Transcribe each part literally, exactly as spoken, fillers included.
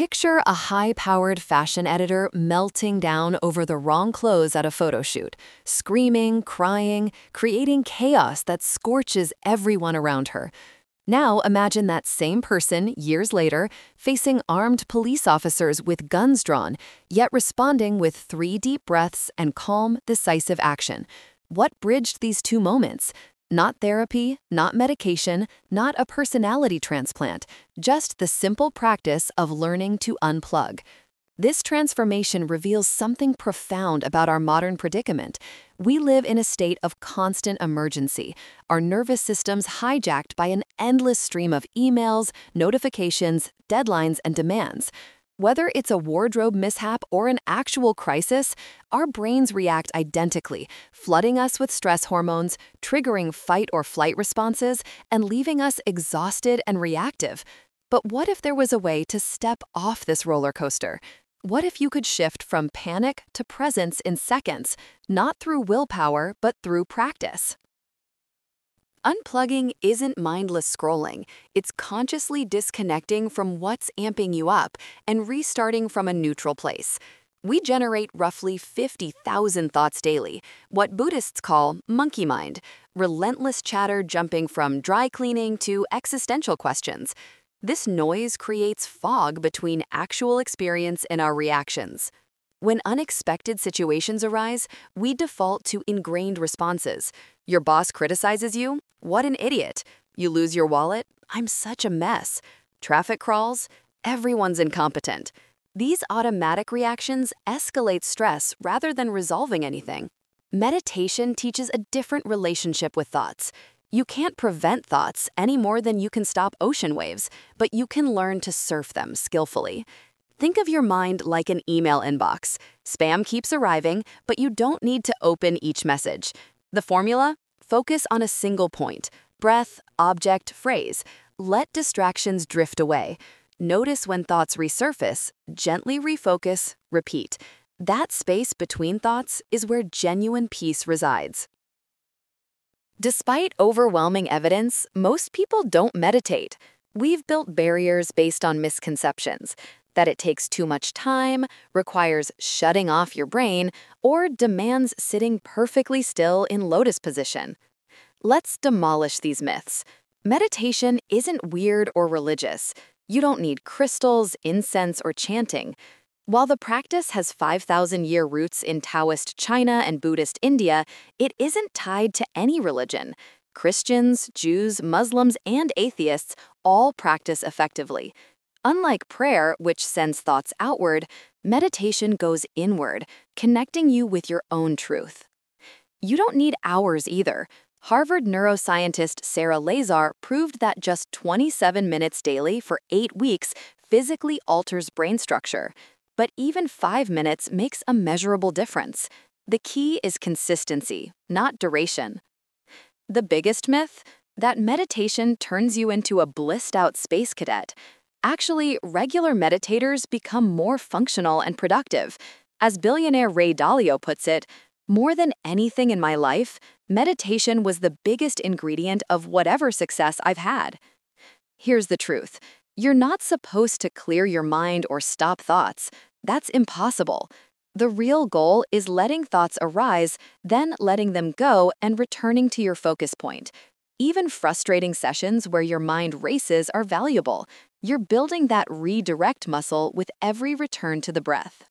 Picture a high-powered fashion editor melting down over the wrong clothes at a photo shoot, screaming, crying, creating chaos that scorches everyone around her. Now imagine that same person, years later, facing armed police officers with guns drawn, yet responding with three deep breaths and calm, decisive action. What bridged these two moments? Not therapy, not medication, not a personality transplant, just the simple practice of learning to unplug. This transformation reveals something profound about our modern predicament. We live in a state of constant emergency, our nervous systems hijacked by an endless stream of emails, notifications, deadlines, and demands. Whether it's a wardrobe mishap or an actual crisis, our brains react identically, flooding us with stress hormones, triggering fight or flight responses, and leaving us exhausted and reactive. But what if there was a way to step off this roller coaster? What if you could shift from panic to presence in seconds, not through willpower, but through practice? Unplugging isn't mindless scrolling. It's consciously disconnecting from what's amping you up and restarting from a neutral place. We generate roughly fifty thousand thoughts daily, what Buddhists call monkey mind, relentless chatter jumping from dry cleaning to existential questions. This noise creates fog between actual experience and our reactions. When unexpected situations arise, we default to ingrained responses. Your boss criticizes you? What an idiot. You lose your wallet? I'm such a mess. Traffic crawls? Everyone's incompetent. These automatic reactions escalate stress rather than resolving anything. Meditation teaches a different relationship with thoughts. You can't prevent thoughts any more than you can stop ocean waves, but you can learn to surf them skillfully. Think of your mind like an email inbox. Spam keeps arriving, but you don't need to open each message. The formula? Focus on a single point. Breath, object, phrase. Let distractions drift away. Notice when thoughts resurface, gently refocus, repeat. That space between thoughts is where genuine peace resides. Despite overwhelming evidence, most people don't meditate. We've built barriers based on misconceptions that it takes too much time, requires shutting off your brain, or demands sitting perfectly still in lotus position. Let's demolish these myths. Meditation isn't weird or religious. You don't need crystals, incense, or chanting. While the practice has five thousand year roots in Taoist China and Buddhist India, it isn't tied to any religion. Christians, Jews, Muslims, and atheists all practice effectively. Unlike prayer, which sends thoughts outward, meditation goes inward, connecting you with your own truth. You don't need hours either. Harvard neuroscientist Sarah Lazar proved that just twenty-seven minutes daily for eight weeks physically alters brain structure. But even five minutes makes a measurable difference. The key is consistency, not duration. The biggest myth? That meditation turns you into a blissed-out space cadet. Actually, regular meditators become more functional and productive. As billionaire Ray Dalio puts it, more than anything in my life, meditation was the biggest ingredient of whatever success I've had. Here's the truth. You're not supposed to clear your mind or stop thoughts. That's impossible. The real goal is letting thoughts arise, then letting them go and returning to your focus point. Even frustrating sessions where your mind races are valuable. You're building that redirect muscle with every return to the breath.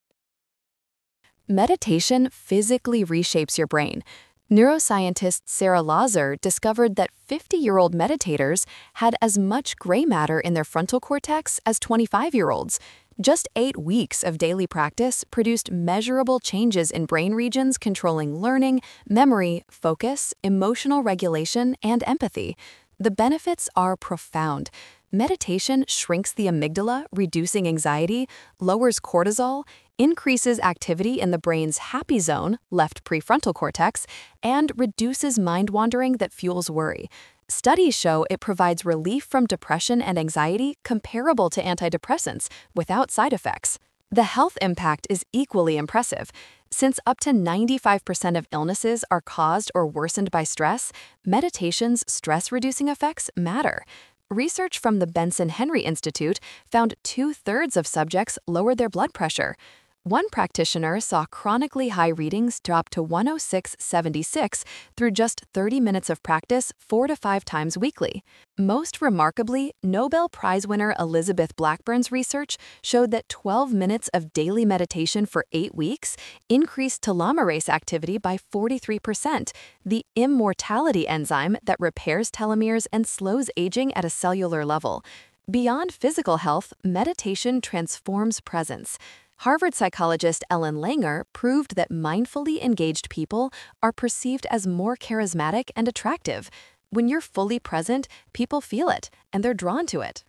Meditation physically reshapes your brain. Neuroscientist Sarah Lazar discovered that fifty-year-old meditators had as much gray matter in their frontal cortex as twenty-five-year-olds. Just eight weeks of daily practice produced measurable changes in brain regions controlling learning, memory, focus, emotional regulation, and empathy. The benefits are profound. Meditation shrinks the amygdala, reducing anxiety, lowers cortisol, increases activity in the brain's happy zone, left prefrontal cortex, and reduces mind wandering that fuels worry. Studies show it provides relief from depression and anxiety comparable to antidepressants without side effects. The health impact is equally impressive. Since up to ninety-five percent of illnesses are caused or worsened by stress, meditation's stress-reducing effects matter. Research from the Benson Henry Institute found two-thirds of subjects lowered their blood pressure. One practitioner saw chronically high readings drop to one oh six seventy-six through just thirty minutes of practice four to five times weekly. Most remarkably, Nobel Prize winner Elizabeth Blackburn's research showed that twelve minutes of daily meditation for eight weeks increased telomerase activity by forty-three percent, the immortality enzyme that repairs telomeres and slows aging at a cellular level. Beyond physical health, meditation transforms presence. Harvard psychologist Ellen Langer proved that mindfully engaged people are perceived as more charismatic and attractive. When you're fully present, people feel it, and they're drawn to it.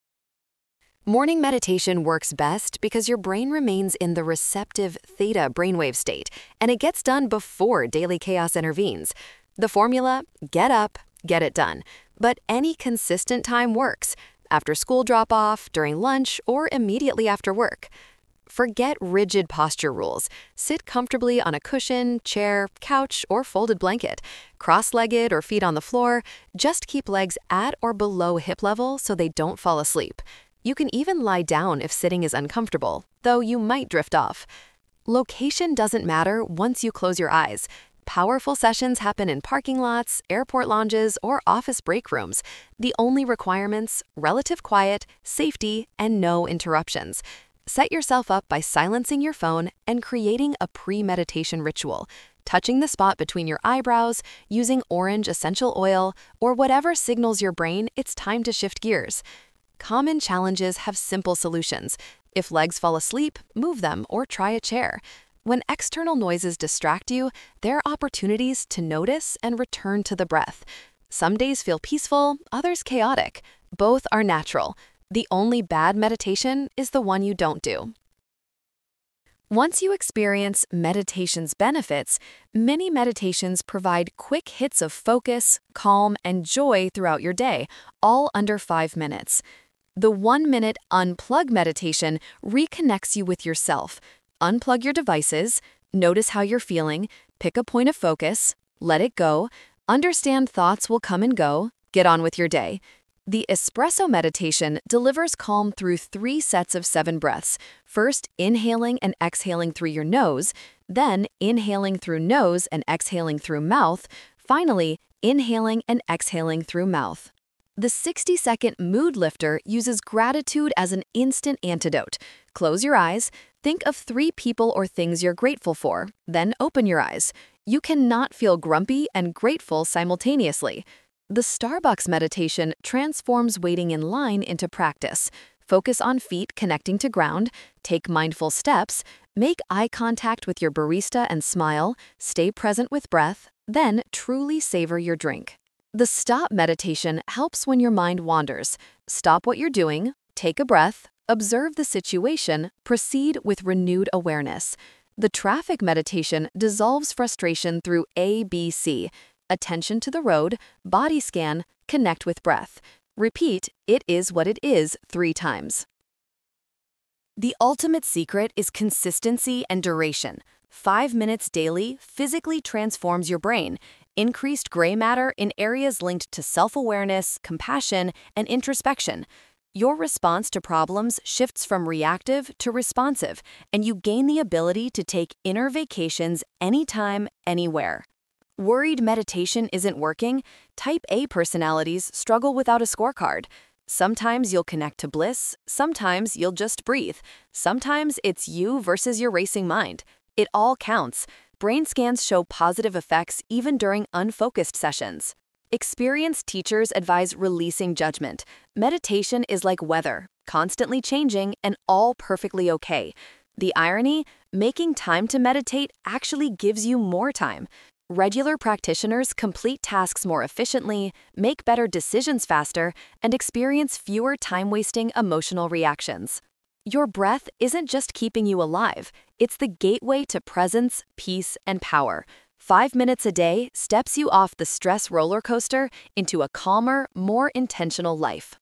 Morning meditation works best because your brain remains in the receptive theta brainwave state, and it gets done before daily chaos intervenes. The formula: get up, get it done. But any consistent time works: after school drop-off, during lunch, or immediately after work. Forget rigid posture rules. Sit comfortably on a cushion, chair, couch, or folded blanket. Cross-legged or feet on the floor. Just keep legs at or below hip level so they don't fall asleep. You can even lie down if sitting is uncomfortable, though you might drift off. Location doesn't matter once you close your eyes. Powerful sessions happen in parking lots, airport lounges, or office break rooms. The only requirements: relative quiet, safety, and no interruptions. Set yourself up by silencing your phone and creating a pre-meditation ritual, touching the spot between your eyebrows, using orange essential oil, or whatever signals your brain it's time to shift gears. Common challenges have simple solutions. If legs fall asleep, move them or try a chair. When external noises distract you, there are opportunities to notice and return to the breath. Some days feel peaceful, others chaotic. Both are natural. The only bad meditation is the one you don't do. Once you experience meditation's benefits, many meditations provide quick hits of focus, calm, and joy throughout your day, all under five minutes. The one-minute unplug meditation reconnects you with yourself. Unplug your devices, notice how you're feeling, pick a point of focus, let it go, understand thoughts will come and go, get on with your day. The espresso meditation delivers calm through three sets of seven breaths, first inhaling and exhaling through your nose, then inhaling through nose and exhaling through mouth, finally inhaling and exhaling through mouth. The sixty-second mood lifter uses gratitude as an instant antidote. Close your eyes, think of three people or things you're grateful for, then open your eyes. You cannot feel grumpy and grateful simultaneously. The Starbucks meditation transforms waiting in line into practice. Focus on feet connecting to ground, take mindful steps, make eye contact with your barista and smile, stay present with breath, then truly savor your drink. The Stop meditation helps when your mind wanders. Stop what you're doing, take a breath, observe the situation, proceed with renewed awareness. The Traffic meditation dissolves frustration through A B C. Attention to the road, body scan, connect with breath. Repeat, it is what it is, three times. The ultimate secret is consistency and duration. Five minutes daily physically transforms your brain. Increased gray matter in areas linked to self-awareness, compassion, and introspection. Your response to problems shifts from reactive to responsive, and you gain the ability to take inner vacations anytime, anywhere. Worried meditation isn't working? Type A personalities struggle without a scorecard. Sometimes you'll connect to bliss, sometimes you'll just breathe. Sometimes it's you versus your racing mind. It all counts. Brain scans show positive effects even during unfocused sessions. Experienced teachers advise releasing judgment. Meditation is like weather, constantly changing and all perfectly okay. The irony? Making time to meditate actually gives you more time. Regular practitioners complete tasks more efficiently, make better decisions faster, and experience fewer time-wasting emotional reactions. Your breath isn't just keeping you alive, it's the gateway to presence, peace, and power. Five minutes a day steps you off the stress roller coaster into a calmer, more intentional life.